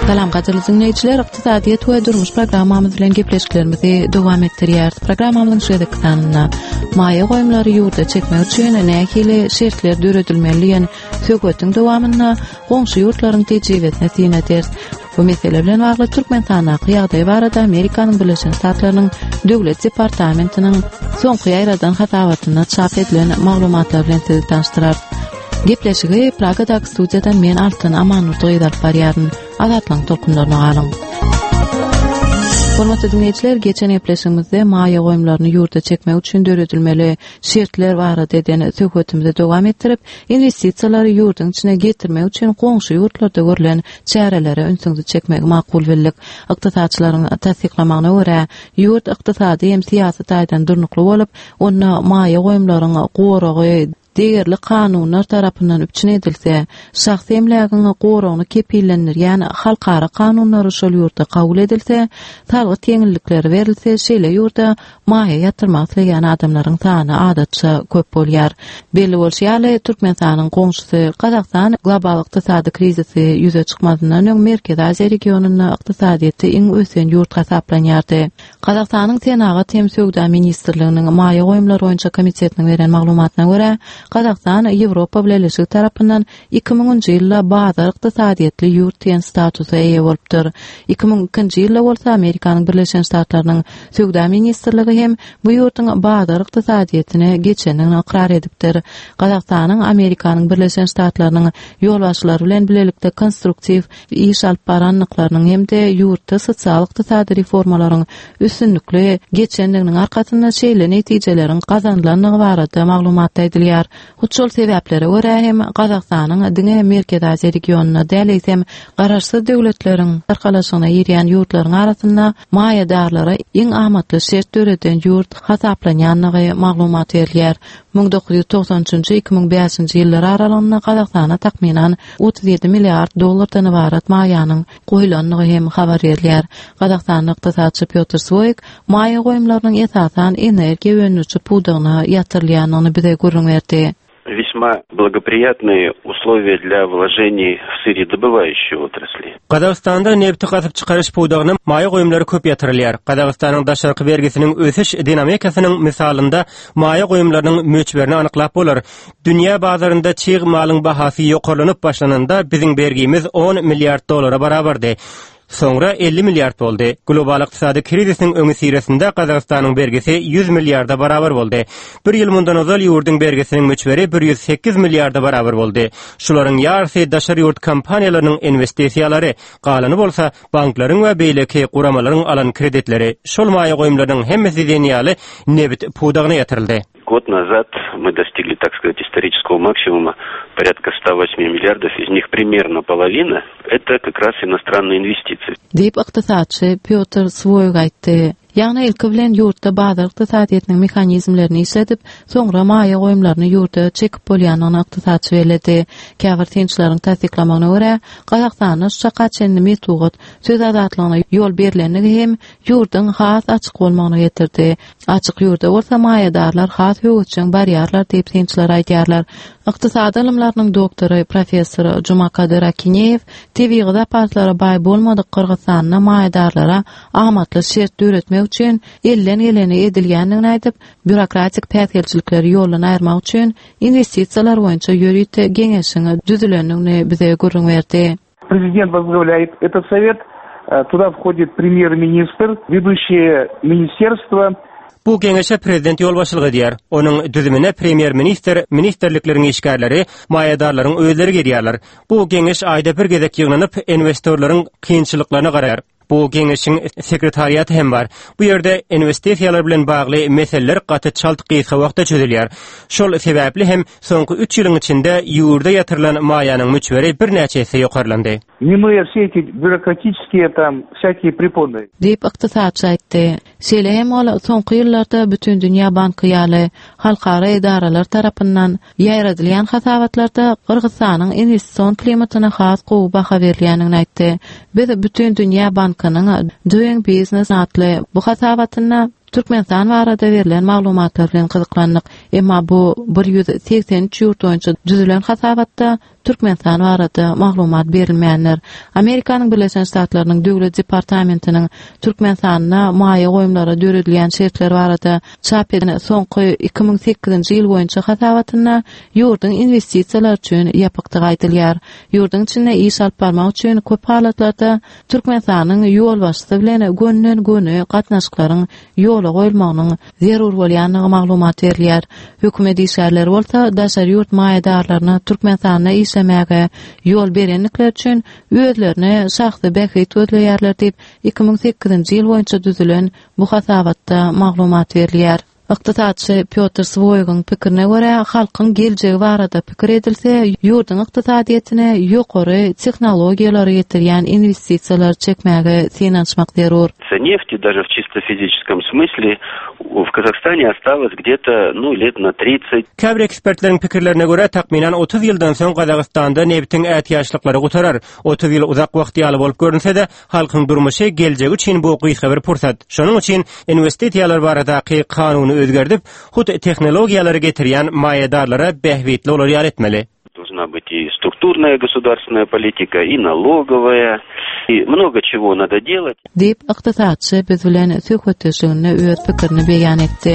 Salam gaderli dinleyijiler, iqtisadiýet we durmuş programmamyz bilen gepleşiklerimizi dowam etdirýär. Programmamyzyň şeýdeki sanyna maýa goýumlary ýurda çekmek üçin nähili şertler döredilmeli, söhbetiň dowamyna goňşy ýurtlaryň tejribesine tin eder. Bu mesele bilen bagly Türkmenstan ýagdaý barada Amerikanyň Birleşen Ştatlarynyň Döwlet Departamentiniň soňky ýaradan hatawatyna çap edilen maglumatlar bilen sizi tanıştyrar. Gepleşigi Pragadaky studiýadan men Altyn Amanurdy ýazyp barýaryn. Azatlyň tolkunlaryna galyň. Hormatly dinleyijiler, geçen gepleşigimizde maýa goýumlaryny ýurda çekmek üçin döredilmeli şertler barada eden söhbetimizi dowam etdirip, investisiýalary ýurdyň içine getirmek üçin goňşy ýurtlarda görülen çärelere ünsüňizi çekmek makul bildik. Iqtisadçylaryň tasdiklamagyna görä, ýurt ykdysady hem siýasat aýdan durnukly bolup, onda maýa goýumlaryň goragy değerli kanunlar tarapyndan üçin edilse, şahsy emlägiň goragyny kepillenir, ýani halkara kanunlary şol ýurtda kabul edilse, targy teňillikleri berilse, şeýle ýurtda maýa ýatyrmak isleýän adamlaryň sany adatça köp bolýar. Belli bolýar, Türkmenistanyň goňşysy Kazakystan global ykdysady krizisi ýüze çykmazyndan öň Merkez Aziýa regionunyň ykdysadyýety iň ösen ýurt hasaplanýardy. Kazaksanyň Senagat hem Söwda ministrliginiň maýa goýumlary boýunça komitetiniň beren maglumatyna görä, Kazakystan Ýewropa Birleşigi tarapyndan 2000-nji ýylda bazar ykdysadyýetli ýurt diýen statusa eýe bolupdyr. 2002-nji ýylda bolsa Amerikanyň Birleşen Ştatlarynyň Söwda ministrligi hem bu ýurtyň bazar ykdysadyýetine geçenini ikrar edipdir. Kazaksanyň Amerikanyň Birleşen Ştatlarynyň ýolbaşçylary bilen bilelikde konstruktiw iş alyp baranlyklarynyň hem-de ýurtda sosial ykdysady reformalaryň üstünlükli geçenliginiň arkasynda şeýle netijelerin kazanylanyny barada maglumat edilýär. Şol sebäplere görä hem Kazaksanyň diňe Merkez Aziýa regionuna däleýsem garaşsyz döwletleriň tarkalaşygyna ýerýän ýurtlaryň arasynda maýadarlara iň amatly şert döreden ýurt hasaplanýanlygy maglumat berilýär. 1993-2005-nji ýyllar aralygynda Kazaksana takminan 37 milliard dollardan ibarat maýanyň goýulanlygy hem habar berilýär. Kazaksanyň ykdysadçy Pyotr Svoyk maýa goýumlarynyň esasan energiýa öňüçi pudygyna ýatyrylýanyny bize görüňberdi. Весьма благоприятные условия для вложений в сырьедобывающие отрасли. Kazakstanda nefti gazyp çykaryş pudygyna maýa goýumlary köp ýatyrylýar. Kazakstanyň daşarky vergisiniň ösüş dinamikasynyň misalynda maýa goýumlarynyň möçberini anyklap bolar. Dünýä bazarynda çyg malyň bahasy ýokarlanyp başlananda biziň bergimiz 10 milliard dollara barabardy. Sonra 50 milliard boldy. Global ykdysady krizisiniň öňü siresinde Kazakstanyň bergisi 100 milliarda barabar boldy. Bir ýyl mundan ozal ýurdun bergisiniň möçberi 108 milliarda barabar boldy. Şolaryň ýarysy daşary ýurt kompaniýalarynyň investisiýalary, galany bolsa banklaryň we beýleki guramalaryň alan kreditleri. Şol maýa goýumlarynyň hemmesi ýaly nebit pudygyna ýatyryldy. Год назад мы достигли, так сказать, исторического максимума, порядка 108 миллиардов, из них примерно половина – это как раз иностранные инвестиции. Deyip ykdysadçy Pyotr Svoyk aýtdy. Ýagny ilki bilen ýurtda bazar ykdysadyýetynyň mehanizmlerini işledip, soňra maýa goýumlaryny ýurda çekip bolýanyny ykdysadçy belirdi. Käbir tinçlaryň tasdiklamagyna görä, Kazaksanyň şakaçenli metod söz azatlygyna ýol berilenligi hem ýurdyň has açyk bolmagyna getirdi. Açyk ýurda bolsa maýadarlar has höwçüň barýarlar diýip tinçlar aýdýarlar. Ykdysady ilmläriniň doktory professor Jumakadir Akineýew tebigy zapaslara baý bolmadyk Kyrgyzstanyň maýadarlara amatly şert döretmek üçin elden elene edilýändigini aýdyp, bürokratik päsgelçilikleri ýoluna aýyrmak üçin investisiýalar boýunça ýöriýte geňeşiňi düzülendigini bize görüňberdi. Президент возглавляет этот совет, туда входит премьер-министр, ведущие министерства. Bu geňeşe prezident ýolbaşçylyk edýär. Onuň düzümine premier-minister, ministerlikleriň işgärleri, maýadarlaryň özleri girýärler. Bu geňeş aýda bir gezek ýygnanyp, investorlaryň kynçylyklaryna garayar. Bu geňeşiň sekretariýaty hem bar. Bu ýerde investisiýalar bilen bagly meseleler gaty çaltyk gysga wagtda çözülýär. Şol sebäpli hem soňky 3 ýylyň içinde ýurda ýatyrylan maýanyň möçberi bir näçesi ýokarlandy. Минуя все эти бюрократические там всякие препоны. Deyip ykdysadçy aýtdy. Şeýle hem ol soňky ýyllarda bütün dünýä banky ýaly halkara edaralar tarapyndan ýaýradylýan hasawatlarda Kyrgyzstanyň investisiýon klimatyna has gowy baha berilýändigini aýtdy. Biz bütün dünýä bankynyň Doing Business adly bu hasawatyna Türkmenistan barada berilen maglumatlar bilen gyzyklandyk. Emma bu 183 ýurt boýunça düzülen hasawatda Türkmenistan barada maglumat berilmeýänler. Amerikanyň Birleşen Ştatlarynyň Döwlet Departamentiniň Türkmenistana maýa goýumlara döredilýän şertler barada çap edilen soňky 2008-nji ýyl boýunça hasabatyna ýurdun investisiýalar üçin ýapykdygy aýdylýar. Ýurdun içinde iş alyp barmak üçin köp halatlarda Türkmenistanyň ýol başçysy bilen gönnen gatnaşyklaryň ýola goýulmagynyň zerur bolýanyny maglumat berilýär. Hökümet işgärleri bolsa daşary ýurt maýadarlaryna Türkmenistana işlemäge ýol berenlikler üçin özlerine şahsy bähet ödleýärler diýip 2008-nji ýyl boýunça düzülen bu hasabatda maglumat berilýär. Iqtisadçy Piotr Svoygyň pikirine görä, halkyň geljegi barada pikir edilse, ýurdun iqtisadiýetine ýokary tehnologiýalary ýetirýän investisiýalar çekmäge finançmak zerur. Нефти даже в чисто физическом смысле в Казахстане осталось где-то лет на 30. Käbir ekspertlerin pikirlerine görä takminan 30 ýyldan soň Kazakstanda nebitiň ätýaşlyklary gutarar. 30 ýyl uzak wagt ýaly bolup görünse-de, halkyň durmuşy geljegi üçin bu gysga bir pursat. Şonuň üçin investisiýalar baradaky kanuny özgerdip, hut tehnologiýalary getirýän maýadarlara bähwetli olar ýar etmeli. Должна быть и структурная государственная политика, и налоговая, и много чего надо делать. Дип iqtisadçy biz bilen söhbetleşigini öz pikirini beýan etdi.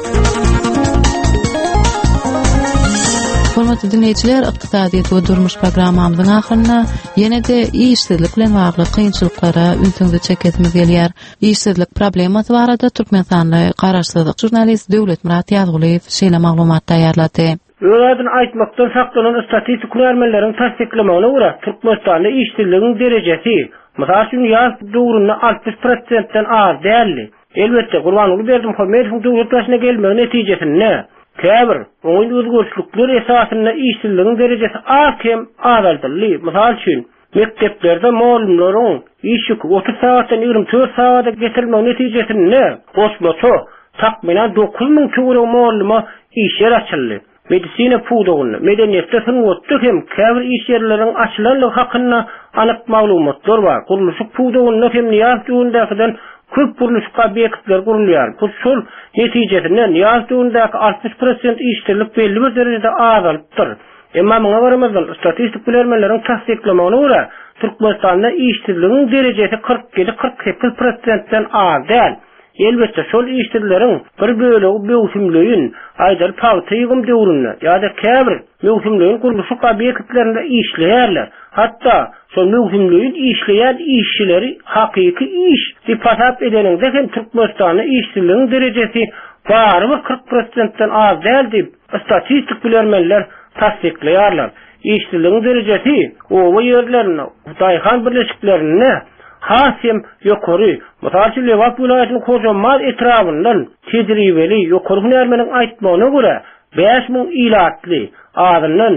Hormatly dinleýijiler, iqtisadiýet we durmuş programmamyzyň ahyryna ýene-de işsizlik bilen bagly kynçylyklara ünsüňde çeketmek gelýär. İşsizlik problemasy barada Türkmenistanly garaşsyzlyk jurnalist Döwlet Murat Ýazguliýew şeýle maglumat taýýarlady. Öňden aýtmakdan saklanan statistik nämerleriň tasdiklamagyna görä, Türkmenistanda işsizligiň derejesi, mysal üçin ýaz döwründe 60%-den az däldi. Elbetde Gurbanuly Berdimuhammedowyň döwlet başyna gelmegi netijesinde käbir oňy özgörçlükler esasyna işsizligiň derejesi akem azaldyldy. Mysal üçin mekteplerde muallimleriň iş ýükü 30 saatdan 24 saata getirilmegi netijesinde gosmaço takminan 9000 köwre muallima iş ýer açyldy. Medisina pudugyny, medeniýetde sünwetde hem käbir iş ýerleriň açylanlygy hakynda anyk maglumatlar bar. Guruluşyk pudugyny hem ýaz döwründäkinden köp guruluşyk obýektler gurulýar. Bu şol netijesinde ýaz döwründäki 60% işçilik belli bir derejede azalypdyr. Emma muňa baramazdan statistik bilermeleriň tasdiklamagyna görä, Türkmenistanda işçiligiň derejesi 47-48%-den az däl. Elbette şol işçileriň bir bölegi mewsimleýin aýdar paýtygym döwründe ýa-da käbir mewsimleýin guruluşyk obýektlerinde işleýärler. Hatda şol mewsimleýin işleýän işçileri hakyky iş diýip hasap edeninde hem Türkmenistanda işçiligiň derejesi barmy 40%-den az däl diýip statistik bilermenler tasdiklýarlar. İşçiligiň derejesi owa ýerlerine, daýhan birleşiklerine hasem ýokary. Mysal üçin Lewat vilayatynyň Kojamal etrafyndan tedribeli ýokary nämerleriň aýtmagyna görä 5000 ilatly adamdan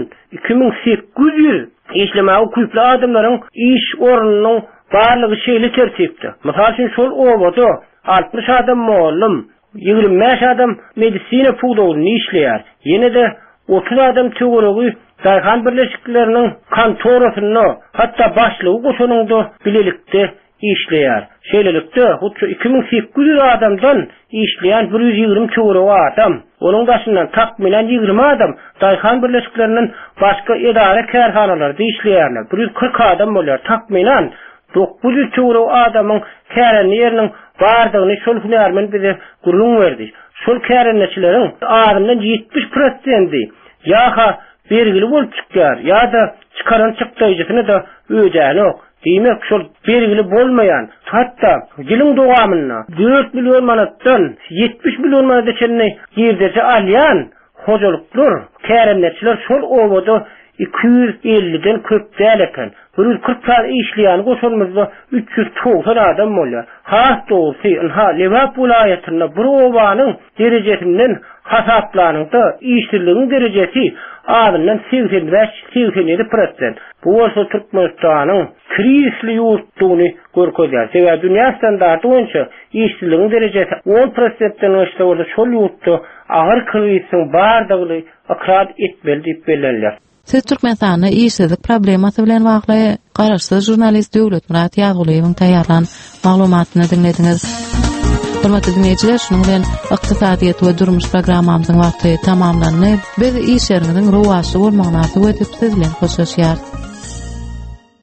2800 işlemäge küýpli adamlaryň iş orunynyň barlygy şeýle tertipde. Mysal üçin şol owada 60 adam muallim, 25 adam medisina pudugyny işleýär. Ýene-de 30 adam töweregi daýhan birleşikleriniň kontorasyna, hatda başlygy goşanyňda bilelikde işleýär. Şeýlelikde 2800 adamdan işleýän 120 töweregi adam, onuň başyndan takmilen 20 adam daýhan birleşikleriniň başga edara kärhanalarda işleýärler. 140 adam bolýar. Takmilen 900 töweregi adamyň kärenli ýeriniň bardygyny şol hünärmen bize gurulun berdi. Şol kärenleçileriň adamdan 70%-i ýa-ha belgili bolup çykýar, ýa-da çıkaran çykdyjysyny da öýdäňok. Diýmek şol belgili bolmaýan, hatda ýylyň dowamyna 4 milyon manatdan 70 milyon manata çenni ýerdeje alýan hojalyklar, kärenleçiler şol owada 250'den köp däl eken. 140 saat işleýän goşulmazda 390 adam bolýar. Hasdowsy Lewat vilayatyna bir owanyň derejesinden hasaplanyňda işçiligiň derejesi adamdan 85-87%. Bu bolsa Türkmenistanyň krizli ýurtdugyny görkezýär. Sebäbi dünýä standarty boýunça işçiligiň derejesi 10%-den aşağı bolsa şol ýurtda agyr kriziň bardygyny akrat etmeli diýip bilenler. Siz Türkmenistanda işsizlik problemasy bilen bagly garaşsyz jurnalist Döwlet Murat Ýazguliýewiň taýýarlan maglumatyny dinlediňiz. Hormatly dinleyijiler, şunuň bilen ykdysadyýat we durmuş programmamyzyň wagty tamamlandy. Biz iş ýeriniň rowasy bolmagyny arzu edip siz bilen hoşlaşýar.